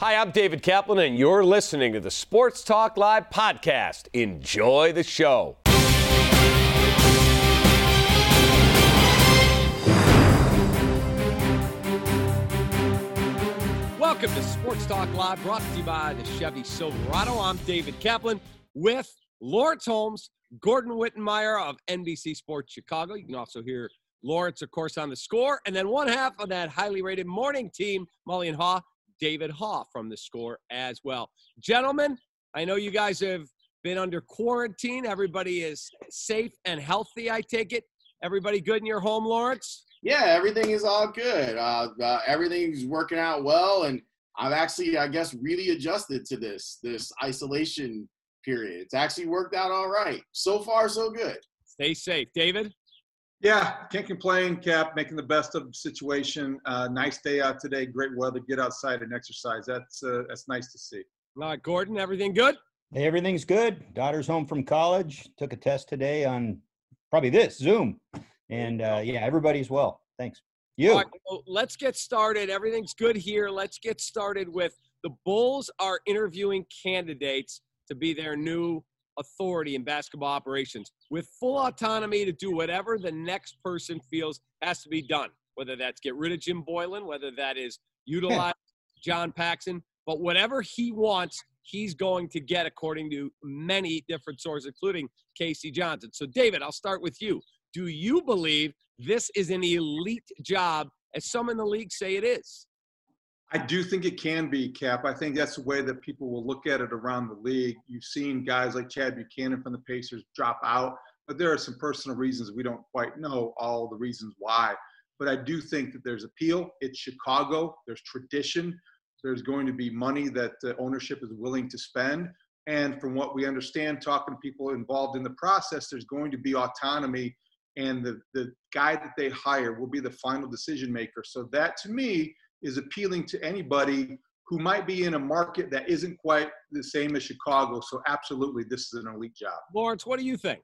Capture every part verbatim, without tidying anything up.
Hi, I'm David Kaplan, and you're listening to the Sports Talk Live podcast. Enjoy the show. Welcome to Sports Talk Live, brought to you by the Chevy Silverado. I'm David Kaplan with Lawrence Holmes, Gordon Wittenmeyer of N B C Sports Chicago. You can also hear Lawrence, of course, on The Score. And then one half of that highly rated morning team, Mully and Haw, David Haw from The Score as well. Gentlemen, I know you guys have been under quarantine. Everybody is safe and healthy, I take it. Everybody good in your home, Lawrence? Yeah, everything is all good. Uh, uh, everything's working out well, and I've actually, I guess, really adjusted to this, this isolation period. It's actually worked out all right. So far, so good. Stay safe. David? Yeah, can't complain, Cap, making the best of the situation. Uh, nice day out today, great weather, get outside and exercise. That's uh, that's nice to see. All right, Gordon, everything good? Hey, everything's good. Daughter's home from college. Took a test today on probably this, Zoom. And, uh, yeah, everybody's well. Thanks. You. All right, well, let's get started. Everything's good here. Let's get started with the Bulls are interviewing candidates to be their new authority in basketball operations with full autonomy to do whatever the next person feels has to be done, whether that's get rid of Jim Boylan, whether that is utilize John Paxson, but whatever he wants, he's going to get according to many different sources, including K C Johnson. So, David, I'll start with you. Do you believe this is an elite job, as some in the league say it is? I do think it can be, Cap. I think that's the way that people will look at it around the league. You've seen guys like Chad Buchanan from the Pacers drop out, but there are some personal reasons we don't quite know all the reasons why. But I do think that there's appeal. It's Chicago. There's tradition. There's going to be money that the ownership is willing to spend. And from what we understand, talking to people involved in the process, there's going to be autonomy, and the, the guy that they hire will be the final decision maker. So that, to me, is appealing to anybody who might be in a market that isn't quite the same as Chicago. So absolutely, this is an elite job. Lawrence, what do you think?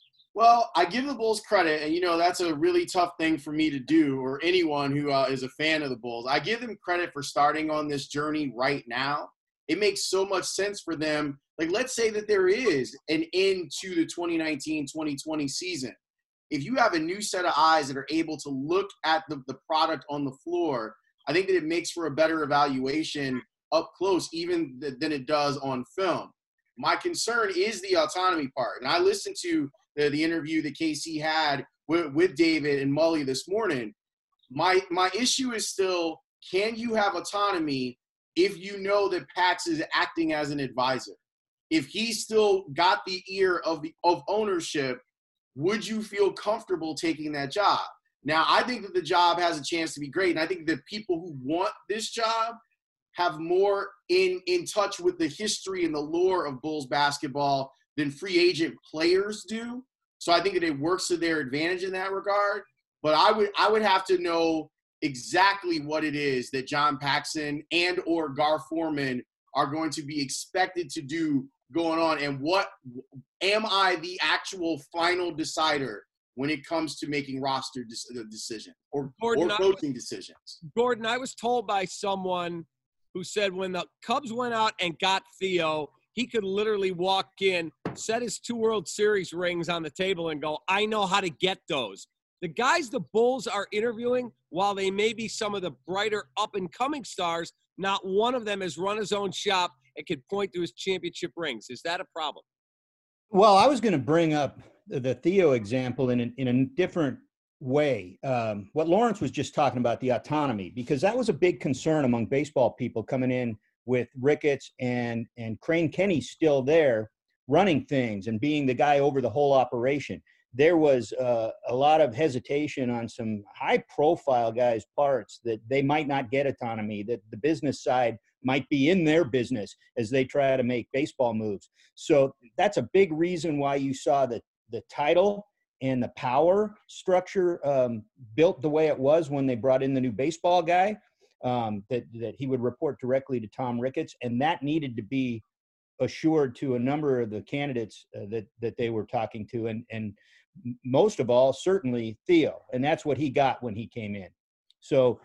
Well, I give the Bulls credit, and, you know, that's a really tough thing for me to do, or anyone who uh, is a fan of the Bulls. I give them credit for starting on this journey right now. It makes so much sense for them. Like, let's say that there is an end to the twenty nineteen twenty twenty season. If you have a new set of eyes that are able to look at the, the product on the floor, I think that it makes for a better evaluation up close even th- than it does on film. My concern is the autonomy part. And I listened to the, the interview that K C had with, with David and Mully this morning. My, my issue is still, can you have autonomy if you know that Pax is acting as an advisor? If he's still got the ear of the of ownership, would you feel comfortable taking that job? Now, I think that the job has a chance to be great, and I think that people who want this job have more in, in touch with the history and the lore of Bulls basketball than free agent players do. So I think that it works to their advantage in that regard. But I would I would have to know exactly what it is that John Paxson and or Gar Forman are going to be expected to do going on, and what am I the actual final decider when it comes to making roster de- decisions or, Gordon, or coaching decisions. Gordon, I was told by someone who said when the Cubs went out and got Theo, he could literally walk in, set his two World Series rings on the table and go, I know how to get those. The guys the Bulls are interviewing, while they may be some of the brighter up-and-coming stars, not one of them has run his own shop and could point to his championship rings. Is that a problem? Well, I was going to bring up the Theo example in, in a different way. Um, what Lawrence was just talking about, the autonomy, because that was a big concern among baseball people coming in with Ricketts and, and Crane Kenny still there running things and being the guy over the whole operation. There was uh, a lot of hesitation on some high-profile guys' parts that they might not get autonomy, that the business side might be in their business as they try to make baseball moves. So that's a big reason why you saw the, the title and the power structure um, built the way it was when they brought in the new baseball guy, um, that, that he would report directly to Tom Ricketts, and that needed to be assured to a number of the candidates uh, that that they were talking to, and and most of all, certainly Theo, and that's what he got when he came in. So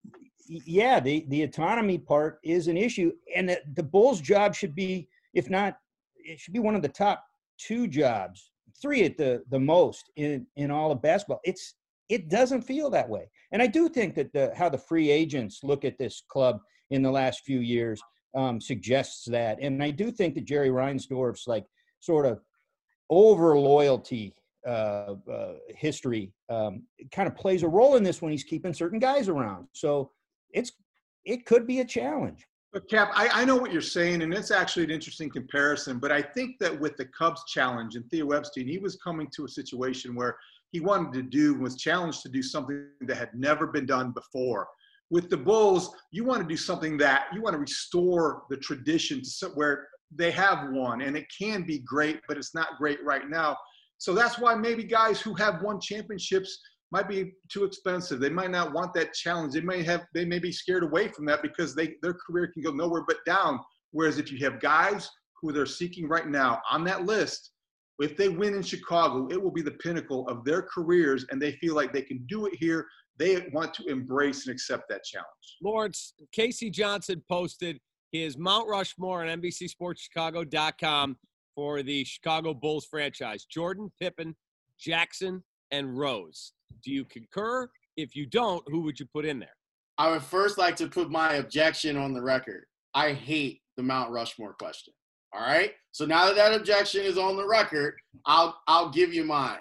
yeah, the, the autonomy part is an issue. And the, the Bulls' job should be, if not, it should be one of the top two jobs, three at the, the most in, in all of basketball. It's It doesn't feel that way. And I do think that the how the free agents look at this club in the last few years um, suggests that. And I do think that Jerry Reinsdorf's like sort of over loyalty uh, uh, history um, kind of plays a role in this when he's keeping certain guys around. So it's it could be a challenge. But Cap, I, I know what you're saying, and it's actually an interesting comparison. But I think that with the Cubs challenge and Theo Epstein, he was coming to a situation where he wanted to do, was challenged to do something that had never been done before. With the Bulls, you want to do something that you want to restore the tradition to some, where they have won, and it can be great, but it's not great right now. So that's why maybe guys who have won championships might be too expensive. They might not want that challenge. They may have, they may be scared away from that because they, their career can go nowhere but down. Whereas if you have guys who they're seeking right now on that list, if they win in Chicago, it will be the pinnacle of their careers, and they feel like they can do it here. They want to embrace and accept that challenge. Lawrence, Casey Johnson posted his Mount Rushmore on N B C Sports Chicago dot com for the Chicago Bulls franchise. Jordan, Pippen, Jackson, and Rose. Do you concur? If you don't, who would you put in there? I would first like to put my objection on the record. I hate the Mount Rushmore question. All right? So now that that objection is on the record, I'll I'll give you mine.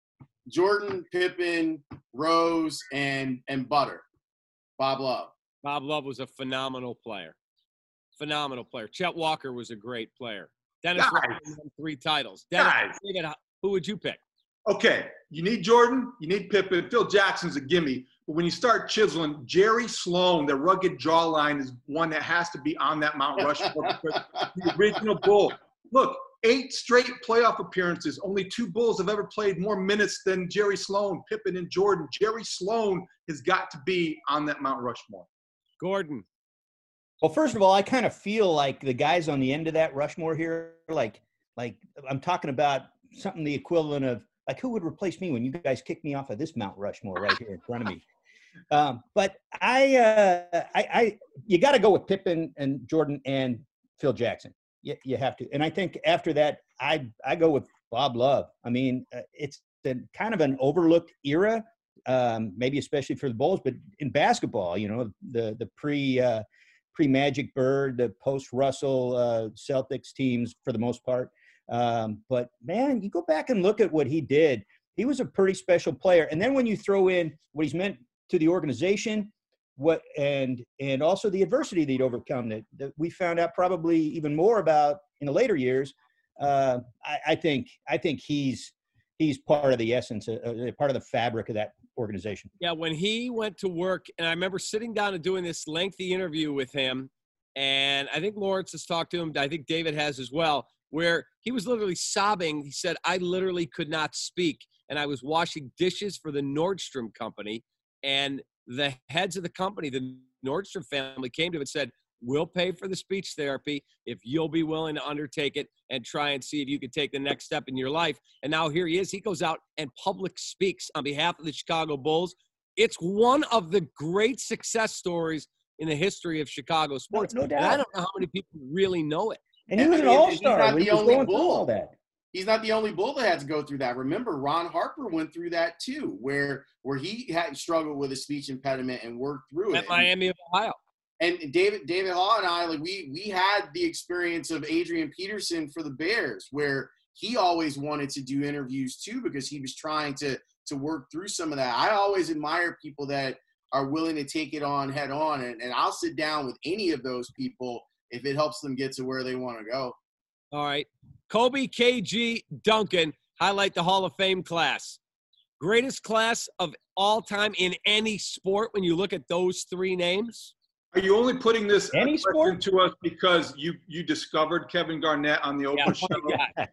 Jordan, Pippen, Rose, and and Butter. Bob Love. Bob Love was a phenomenal player. Phenomenal player. Chet Walker was a great player. Dennis Rodman won three titles. Dennis, who would you pick? Okay, you need Jordan, you need Pippen. Phil Jackson's a gimme. But when you start chiseling, Jerry Sloan, the rugged jawline, is one that has to be on that Mount Rushmore because the original Bull. Look, eight straight playoff appearances. Only two Bulls have ever played more minutes than Jerry Sloan, Pippen, and Jordan. Jerry Sloan has got to be on that Mount Rushmore. Gordon. Well, first of all, I kind of feel like the guys on the end of that Rushmore here, like, like I'm talking about something the equivalent of, like, who would replace me when you guys kick me off of this Mount Rushmore right here in front of me? Um, but I, uh, I, I, you got to go with Pippen and Jordan and Phil Jackson. You, you have to. And I think after that, I, I go with Bob Love. I mean, uh, it's the, kind of an overlooked era, um, maybe especially for the Bulls, but in basketball, you know, the the pre uh, pre Magic Bird, the post Russell uh, Celtics teams for the most part. Um, but man, you go back and look at what he did. He was a pretty special player. And then when you throw in what he's meant to the organization, what and and also the adversity that he'd overcome that, that we found out probably even more about in the later years, uh, I, I think I think he's he's part of the essence, uh, part of the fabric of that organization. Yeah, when he went to work, and I remember sitting down and doing this lengthy interview with him, and I think Lawrence has talked to him, I think David has as well, where he was literally sobbing. He said, I literally could not speak, and I was washing dishes for the Nordstrom company, and the heads of the company, the Nordstrom family, came to him and said, we'll pay for the speech therapy if you'll be willing to undertake it and try and see if you can take the next step in your life. And now here he is. He goes out and public speaks on behalf of the Chicago Bulls. It's one of the great success stories in the history of Chicago sports. No, no doubt. And I don't know how many people really know it. And he was an all-star when he was going through all that. He's not the only Bull that had to go through that. Remember, Ron Harper went through that too, where where he had struggled with a speech impediment and worked through it. At Miami of Ohio. And David David Hall and I, like we we had the experience of Adrian Peterson for the Bears, where he always wanted to do interviews too because he was trying to to work through some of that. I always admire people that are willing to take it on head on, and, and I'll sit down with any of those people if it helps them get to where they want to go. All right. Kobe K G Duncan, highlight the Hall of Fame class. Greatest class of all time in any sport when you look at those three names? Are you only putting this Any question sport? to us because you you discovered Kevin Garnett on the Oprah Yeah,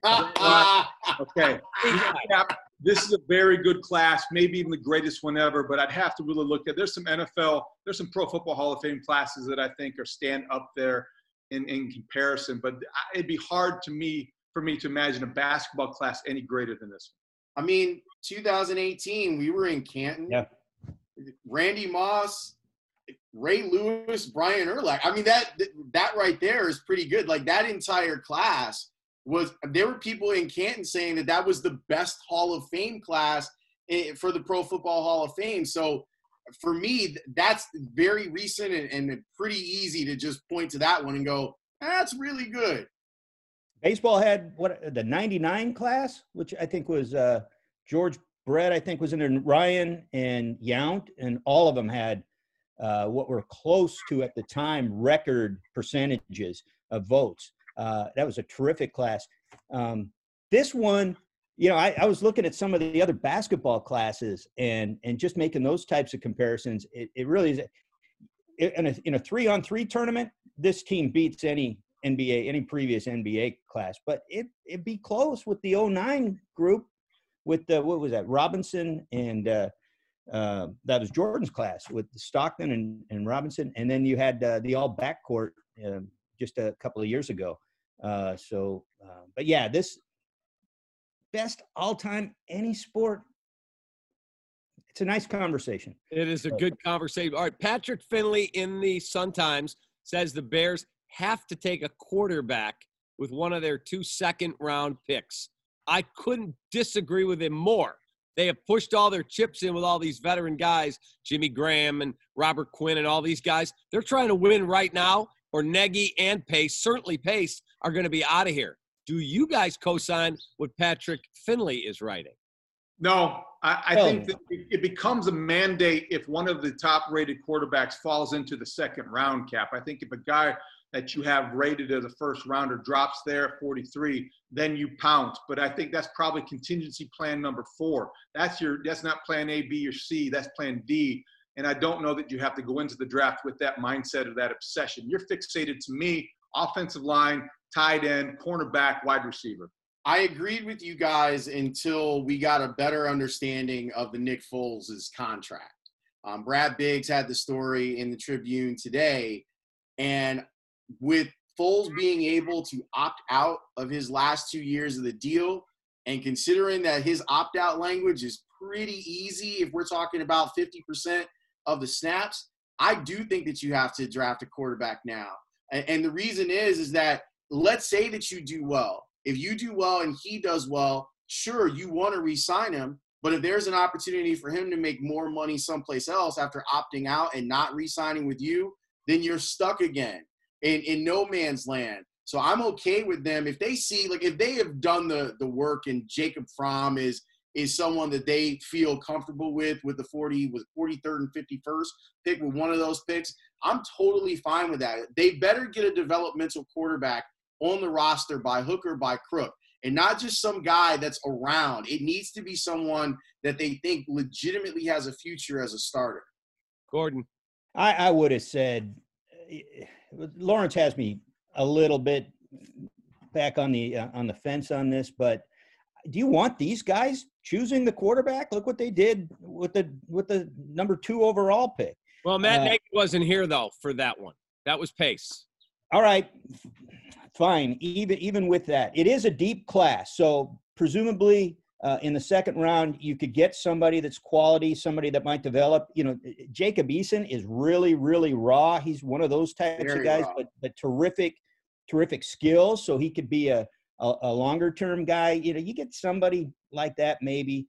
show? Okay. This is a very good class, maybe even the greatest one ever, but I'd have to really look at, there's some N F L, there's some Pro Football Hall of Fame classes that I think are stand up there in, in comparison, but it'd be hard to me, for me to imagine a basketball class any greater than this I mean, two thousand eighteen, we were in Canton. Yeah. Randy Moss, Ray Lewis, Brian Urlacher. I mean, that that right there is pretty good. Like, that entire class was – there were people in Canton saying that that was the best Hall of Fame class for the Pro Football Hall of Fame. So, for me, that's very recent and, and pretty easy to just point to that one and go, that's really good. Baseball had what the ninety-nine class, which I think was uh, George Brett, I think was in there, Ryan and Yount, and all of them had uh, what were close to, at the time, record percentages of votes. Uh, that was a terrific class. Um, this one, you know, I, I was looking at some of the other basketball classes and and just making those types of comparisons. It, it really is in a in a three on three tournament. This team beats any N B A, any previous N B A class, but it it'd be close with the oh nine group with the, what was that, Robinson and uh, uh, that was Jordan's class with Stockton and, and Robinson, and then you had uh, the all backcourt uh, just a couple of years ago. Uh, so, uh, but yeah, this best all time any sport. It's a nice conversation. It is a good conversation. All right, Patrick Finley in the Sun-Times says the Bears have to take a quarterback with one of their two second-round picks. I couldn't disagree with him more. They have pushed all their chips in with all these veteran guys, Jimmy Graham and Robert Quinn and all these guys. They're trying to win right now, or Nagy and Pace, certainly Pace, are going to be out of here. Do you guys co-sign what Patrick Finley is writing? No, I, I Oh. think that it, it becomes a mandate if one of the top-rated quarterbacks falls into the second round, Cap. I think if a guy that you have rated as a first rounder drops there at forty-three, then you pounce. But I think that's probably contingency plan number four. That's your that's not plan A, B, or C. That's plan D. And I don't know that you have to go into the draft with that mindset or that obsession. You're fixated, to me, offensive line, tight end, cornerback, wide receiver. I agreed with you guys until we got a better understanding of the Nick Foles' contract. Um, Brad Biggs had the story in the Tribune today, and with Foles being able to opt out of his last two years of the deal, and considering that his opt-out language is pretty easy if we're talking about fifty percent of the snaps, I do think that you have to draft a quarterback now. And, and the reason is, is that let's say that you do well. If you do well and he does well, sure, you want to re-sign him. But if there's an opportunity for him to make more money someplace else after opting out and not re-signing with you, then you're stuck again in, in no man's land. So I'm okay with them. If they see, like, if they have done the, the work and Jacob Fromm is is someone that they feel comfortable with, with the forty, with forty-third and fifty-first pick, with one of those picks, I'm totally fine with that. They better get a developmental quarterback on the roster by hook or by crook, and not just some guy that's around. It needs to be someone that they think legitimately has a future as a starter. Gordon. I, I would have said Lawrence has me a little bit back on the uh, on the fence on this, but do you want these guys choosing the quarterback? Look what they did with the with the number two overall pick. Well, Matt uh, Nagy wasn't here, though, for that one. That was Pace. All right, fine. Even even with that, it is a deep class. So presumably uh, in the second round, you could get somebody that's quality, somebody that might develop. You know, Jacob Eason is really, really raw. He's one of those types Very of guys, raw. but but terrific, terrific skills. So he could be a a, a longer term guy. You know, you get somebody like that maybe,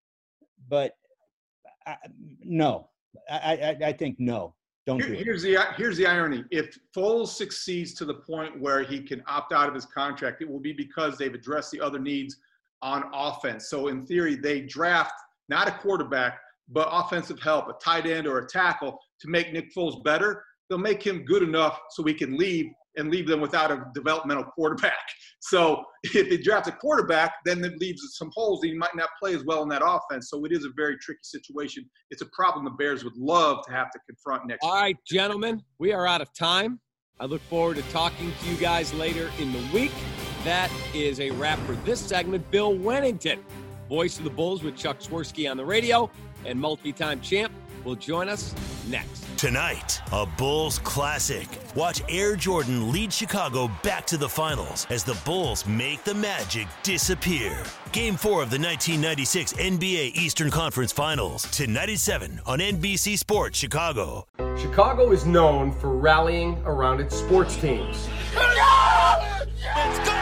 but I, no, I, I I think no. Don't Here, do it. here's the here's the irony. If Foles succeeds to the point where he can opt out of his contract, it will be because they've addressed the other needs on offense. So in theory, they draft not a quarterback, but offensive help, a tight end or a tackle to make Nick Foles better. They'll make him good enough so he can leave and leave them without a developmental quarterback. So if they draft a quarterback, then it leaves some holes that he might not play as well in that offense. So it is a very tricky situation. It's a problem the Bears would love to have to confront next All year. right, gentlemen, we are out of time. I look forward to talking to you guys later in the week. That is a wrap for this segment. Bill Wennington, voice of the Bulls with Chuck Swirsky on the radio, and multi-time champ will join us next. Tonight, a Bulls classic. Watch Air Jordan lead Chicago back to the finals as the Bulls make the Magic disappear. Game four of the nineteen ninety-six N B A Eastern Conference Finals, tonight at seven on N B C Sports Chicago. Chicago is known for rallying around its sports teams. Let's go!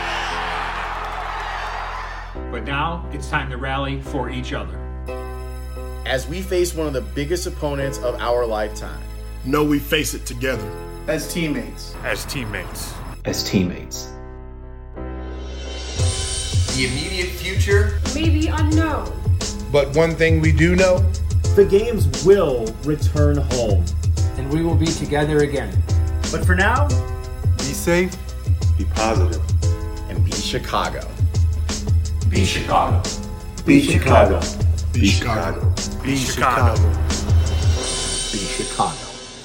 But now it's time to rally for each other. As we face one of the biggest opponents of our lifetime. Know we face it together. As teammates. As teammates. As teammates. The immediate future may be unknown. But one thing we do know, the games will return home. And we will be together again. But for now, be safe, be positive, and be Chicago. Be Chicago. Be Chicago. Be Chicago. Be Chicago. Be Chicago.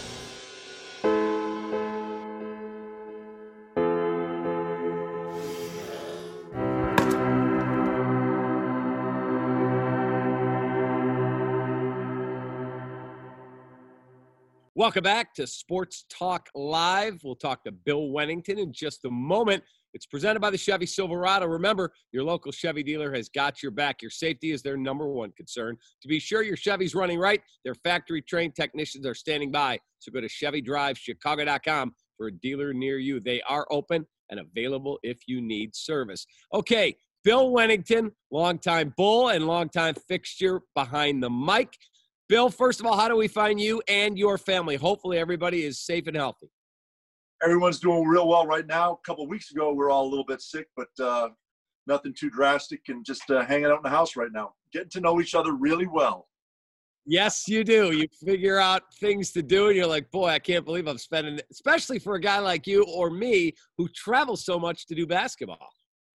Welcome back to Sports Talk Live. We'll talk to Bill Wennington in just a moment. It's presented by the Chevy Silverado. Remember, your local Chevy dealer has got your back. Your safety is their number one concern. To be sure your Chevy's running right, their factory-trained technicians are standing by. So go to Chevy Drive Chicago dot com for a dealer near you. They are open and available if you need service. Okay, Bill Wennington, longtime Bull and longtime fixture behind the mic. Bill, first of all, how do we find you and your family? Hopefully everybody is safe and healthy. Everyone's doing real well right now. A couple of weeks ago, we were all a little bit sick, but uh, nothing too drastic and just uh, hanging out in the house right now. Getting to know each other really well. Yes, you do. You figure out things to do, and you're like, boy, I can't believe I'm spending – especially for a guy like you or me who travels so much to do basketball.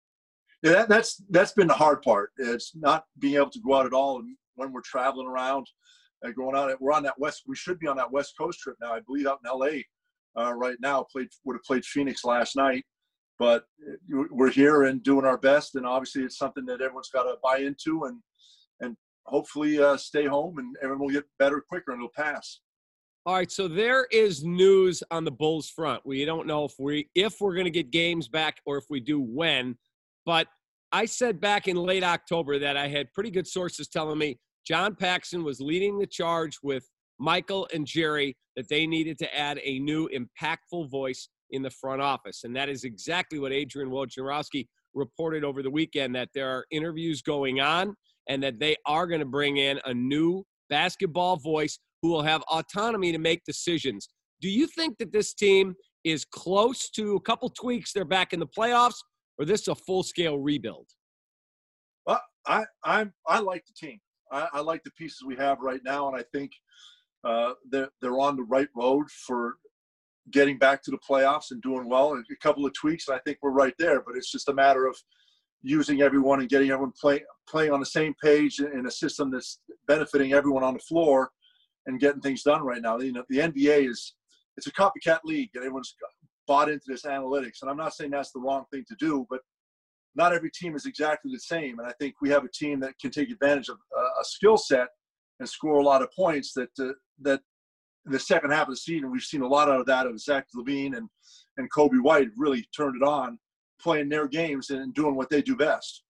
Yeah, that, that's that's been the hard part. It's not being able to go out at all and when we're traveling around. Uh, going out, we're on that west. We should be on that West Coast trip now. I believe out in L A uh, right now. Played would have played Phoenix last night, but we're here and doing our best. And obviously, it's something that everyone's got to buy into and and hopefully uh, stay home and everyone will get better quicker and it'll pass. All right, so there is news on the Bulls front. We don't know if we if we're going to get games back or if we do when. But I said back in late October that I had pretty good sources telling me John Paxson was leading the charge with Michael and Jerry that they needed to add a new impactful voice in the front office. And that is exactly what Adrian Wojnarowski reported over the weekend, that there are interviews going on and that they are going to bring in a new basketball voice who will have autonomy to make decisions. Do you think that this team is close to a couple tweaks, they're back in the playoffs, or this is a full-scale rebuild? Well, I I I like the team. I, I like the pieces we have right now, and I think uh, they're, they're on the right road for getting back to the playoffs and doing well. And a couple of tweaks, and I think we're right there. But it's just a matter of using everyone and getting everyone play, playing on the same page in a system that's benefiting everyone on the floor and getting things done right now. You know, the N B A is it's a copycat league, and everyone's bought into this analytics. And I'm not saying that's the wrong thing to do, but not every team is exactly the same. And I think we have a team that can take advantage of uh, a skill set and score a lot of points that, uh, that in the second half of the season, we've seen a lot of that of Zach LaVine and, and Kobe White really turned it on, playing their games and doing what they do best.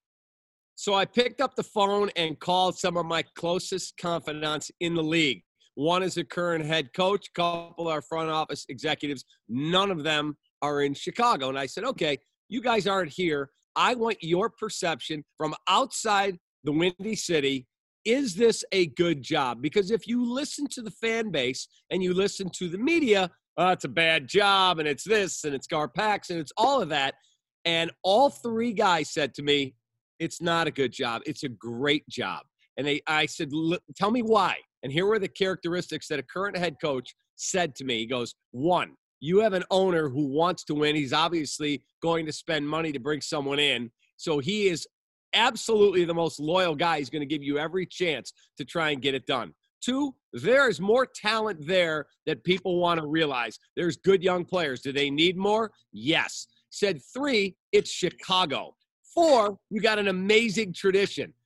So I picked up the phone and called some of my closest confidants in the league. One is a current head coach, a couple are front office executives. None of them are in Chicago. And I said, okay, you guys aren't here. I want your perception from outside the Windy City. Is this a good job? Because if you listen to the fan base and you listen to the media, oh, it's a bad job and it's this and it's Garpax and it's all of that. And all three guys said to me, it's not a good job. It's a great job. And they, I said, tell me why. And here were the characteristics that a current head coach said to me. He goes, one, you have an owner who wants to win. He's obviously going to spend money to bring someone in. So he is absolutely the most loyal guy. He's going to give you every chance to try and get it done. Two, there is more talent there that people want to realize. There's good young players. Do they need more? Yes. Said three, it's Chicago. Four, you got an amazing tradition.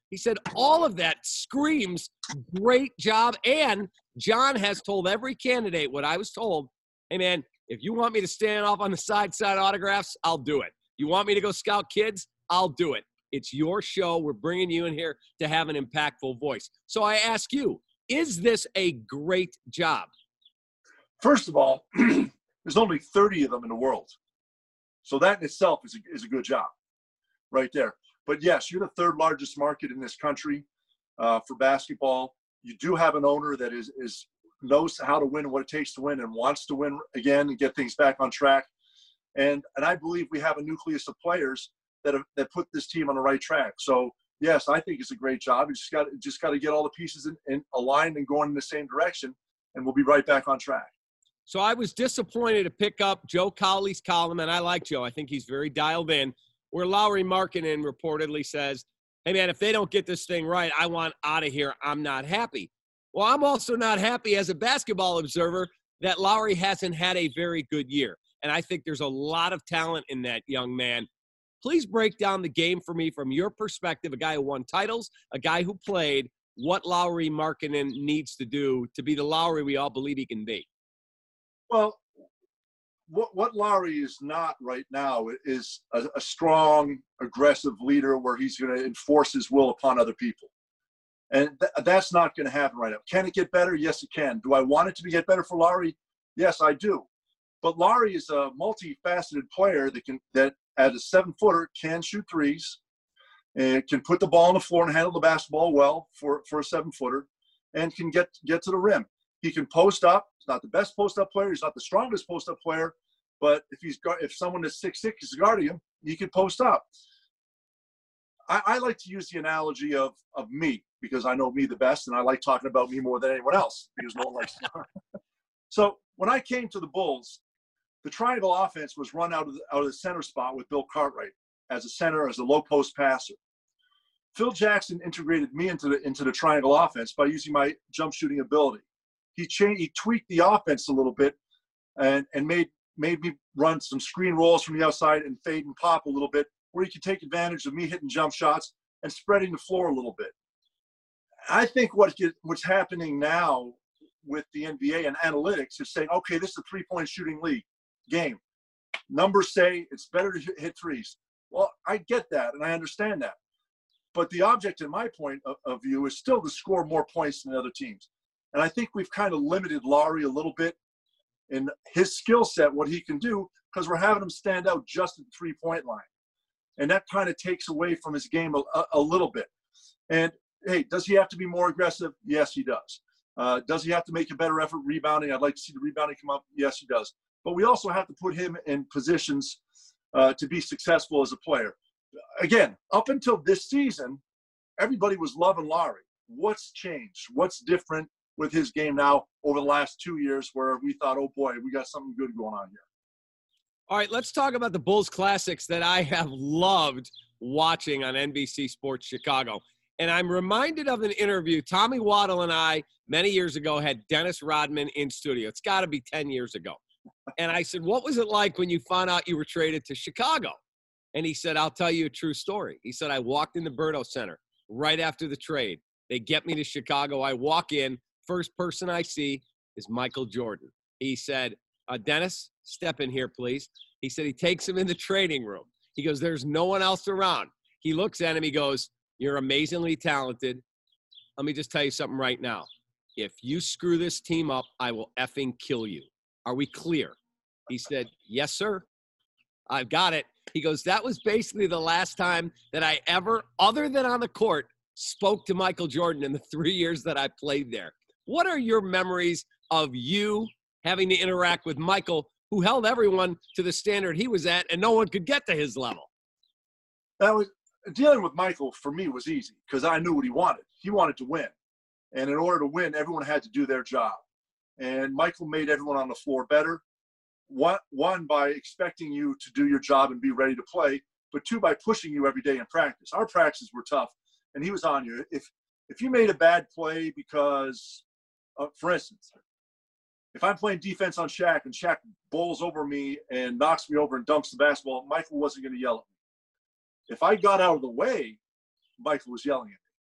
He said all of that screams great job. And John has told every candidate what I was told. Hey, man, if you want me to stand off on the side, side autographs, I'll do it. You want me to go scout kids? I'll do it. It's your show. We're bringing you in here to have an impactful voice. So I ask you, is this a great job? First of all, there's only thirty of them in the world. So that in itself is a, is a good job right there. But yes, you're the third largest market in this country uh, for basketball. You do have an owner that is, is knows how to win and what it takes to win and wants to win again and get things back on track. And and I believe we have a nucleus of players that have, that put this team on the right track. So yes, I think it's a great job. You just got just got to get all the pieces in, in aligned and going in the same direction, and we'll be right back on track. So I was disappointed to pick up Joe Cowley's column, and I like Joe. I think he's very dialed in, where Lauri Markkanen reportedly says, hey, man, if they don't get this thing right, I want out of here. I'm not happy. Well, I'm also not happy as a basketball observer that Lauri hasn't had a very good year. And I think there's a lot of talent in that young man. Please break down the game for me from your perspective, a guy who won titles, a guy who played, what Lauri Markkanen needs to do to be the Lauri we all believe he can be. Well, what what Lauri is not right now is a, a strong, aggressive leader where he's going to enforce his will upon other people. And th- that's not going to happen right now. Can it get better? Yes, it can. Do I want it to be get better for Lauri? Yes, I do. But Lauri is a multifaceted player that can that as a seven-footer can shoot threes, and can put the ball on the floor and handle the basketball well for, for a seven-footer, and can get get to the rim. He can post up. He's not the best post-up player. He's not the strongest post-up player. But if he's if someone is six six is guarding him, he can post up. I, I like to use the analogy of of me because I know me the best, and I like talking about me more than anyone else because no one likes to. So when I came to the Bulls, the triangle offense was run out of the, out of the center spot with Bill Cartwright as a center, as a low post passer. Phil Jackson integrated me into the into the triangle offense by using my jump shooting ability. He changed, he tweaked the offense a little bit, and and made made me run some screen rolls from the outside and fade and pop a little bit, where he could take advantage of me hitting jump shots and spreading the floor a little bit. I think what get, what's happening now with the N B A and analytics is saying, okay, this is a three-point shooting league game. Numbers say it's better to hit threes. Well, I get that, and I understand that. But the object, in my point of, of view, is still to score more points than other teams. And I think we've kind of limited Lauri a little bit in his skill set, what he can do, because we're having him stand out just at the three-point line. And that kind of takes away from his game a, a, a little bit. And, hey, does he have to be more aggressive? Yes, he does. Uh, does he have to make a better effort rebounding? I'd like to see the rebounding come up. Yes, he does. But we also have to put him in positions uh, to be successful as a player. Again, up until this season, everybody was loving Lauri. What's changed? What's different with his game now over the last two years where we thought, oh, boy, we got something good going on here? All right, let's talk about the Bulls Classics that I have loved watching on N B C Sports Chicago. And I'm reminded of an interview. Tommy Waddle and I, many years ago, had Dennis Rodman in studio. It's got to be ten years ago. And I said, what was it like when you found out you were traded to Chicago? And he said, I'll tell you a true story. He said, I walked in the Berto Center right after the trade. They get me to Chicago. I walk in. First person I see is Michael Jordan. He said, uh, Dennis, step in here, please. He said he takes him in the training room. He goes, there's no one else around. He looks at him. He goes, you're amazingly talented. Let me just tell you something right now. If you screw this team up, I will effing kill you. Are we clear? He said, yes, sir. I've got it. He goes, that was basically the last time that I ever, other than on the court, spoke to Michael Jordan in the three years that I played there. What are your memories of you having to interact with Michael, who held everyone to the standard he was at, and no one could get to his level? That was dealing with Michael for me was easy because I knew what he wanted. He wanted to win. And in order to win, everyone had to do their job. And Michael made everyone on the floor better. One, one, by expecting you to do your job and be ready to play, but two, by pushing you every day in practice. Our practices were tough, and he was on you. If if you made a bad play because, uh, for instance, if I'm playing defense on Shaq and Shaq bowls over me and knocks me over and dumps the basketball, Michael wasn't going to yell at me. If I got out of the way, Michael was yelling at me.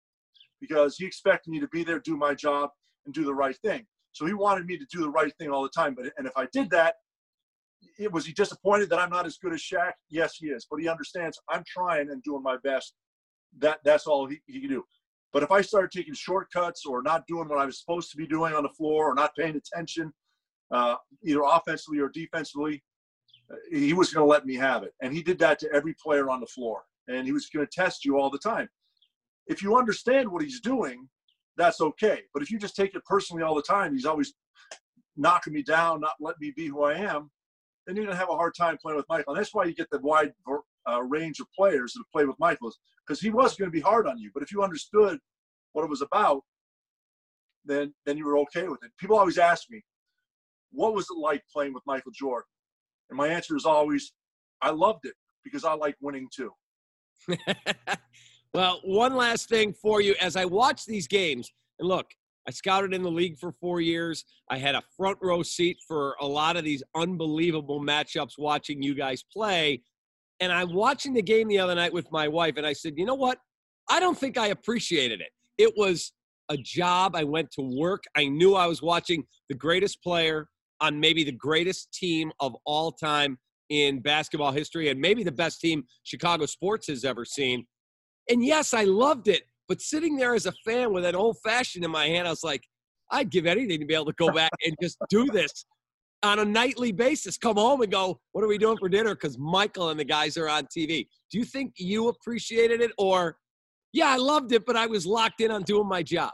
because he expected me to be there, do my job, and do the right thing. So he wanted me to do the right thing all the time. But and if I did that, it, was he disappointed that I'm not as good as Shaq? Yes, he is. But he understands I'm trying and doing my best. That That's all he, he can do. But if I started taking shortcuts or not doing what I was supposed to be doing on the floor or not paying attention, uh, either offensively or defensively, he was going to let me have it. And he did that to every player on the floor. And he was going to test you all the time. If you understand what he's doing, that's okay. But if you just take it personally all the time, he's always knocking me down, not letting me be who I am, then you're going to have a hard time playing with Michael. And that's why you get the wide uh, range of players that play with Michael, because he was going to be hard on you. But if you understood what it was about, then then you were okay with it. People always ask me, what was it like playing with Michael Jordan? And my answer is always, I loved it because I like winning too. Well, one last thing for you. As I watch these games, and look, I scouted in the league for four years. I had a front row seat for a lot of these unbelievable matchups watching you guys play. And I'm watching the game the other night with my wife, and I said, you know what? I don't think I appreciated it. It was a job. I went to work. I knew I was watching the greatest player on maybe the greatest team of all time in basketball history and maybe the best team Chicago sports has ever seen. And yes, I loved it. But sitting there as a fan with an old-fashioned in my hand, I was like, I'd give anything to be able to go back and just do this on a nightly basis. Come home and go, what are we doing for dinner? Because Michael and the guys are on T V. Do you think you appreciated it? Or, yeah, I loved it, but I was locked in on doing my job?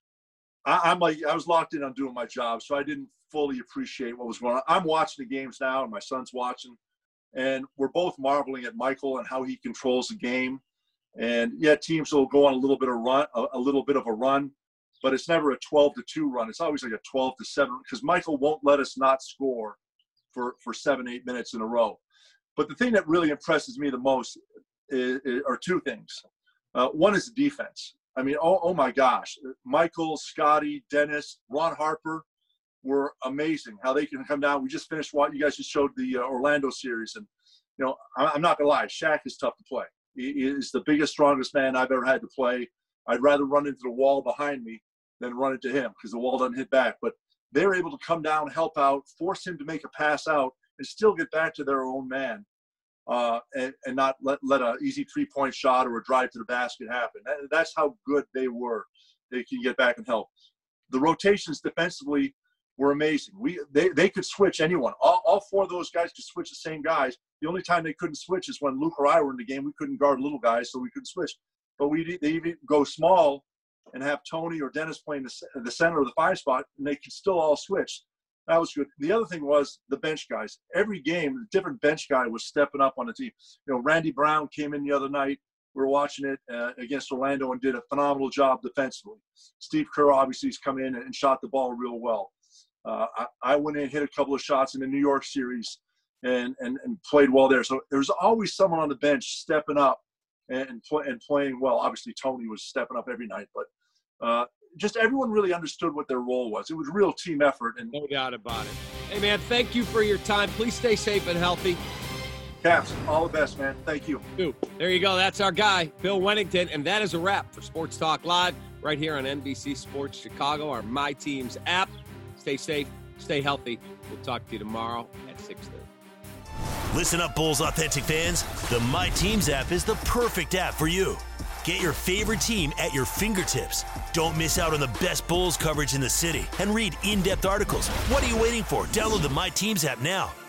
I, I'm like, I was locked in on doing my job, so I didn't fully appreciate what was going on. I'm watching the games now, and my son's watching, and we're both marveling at Michael and how he controls the game. And yeah, teams will go on a little bit of run, a, a little bit of a run, but it's never a twelve to two run. It's always like a twelve to seven because Michael won't let us not score for for seven, eight minutes in a row. But the thing that really impresses me the most is, is, are two things. Uh, one is the defense. I mean, oh, oh my gosh, Michael, Scotty, Dennis, Ron Harper were amazing. How they can come down. We just finished what you guys just showed the uh, Orlando series, and you know, I'm not gonna lie, Shaq is tough to play. He is the biggest, strongest man I've ever had to play. I'd rather run into the wall behind me than run into him because the wall doesn't hit back. But they're able to come down, help out, force him to make a pass out, and still get back to their own man, uh, and, and not let let an easy three-point shot or a drive to the basket happen. That, that's how good they were. They can get back and help. The rotations defensively were amazing. We they, they could switch anyone. All, all four of those guys could switch the same guys. The only time they couldn't switch is when Luke or I were in the game. We couldn't guard little guys, so we couldn't switch. But we they even go small and have Tony or Dennis playing the, the center of the five spot, and they could still all switch. That was good. The other thing was the bench guys. Every game, a different bench guy was stepping up on the team. You know, Randy Brown came in the other night. We were watching it uh, against Orlando and did a phenomenal job defensively. Steve Kerr obviously has come in and shot the ball real well. Uh, I, I went in and hit a couple of shots in the New York series and, and, and played well there. So there's always someone on the bench stepping up and, and, play, and playing well. Obviously, Tony was stepping up every night, but uh, just everyone really understood what their role was. It was a real team effort. And no doubt about it. Hey, man, thank you for your time. Please stay safe and healthy. Caps, all the best, man. Thank you. There you go. That's our guy, Bill Wennington. And that is a wrap for Sports Talk Live right here on N B C Sports Chicago, our My Teams app. Stay safe, stay healthy. We'll talk to you tomorrow at six thirty. Listen up, Bulls Authentic fans. The My Teams app is the perfect app for you. Get your favorite team at your fingertips. Don't miss out on the best Bulls coverage in the city and read in-depth articles. What are you waiting for? Download the My Teams app now.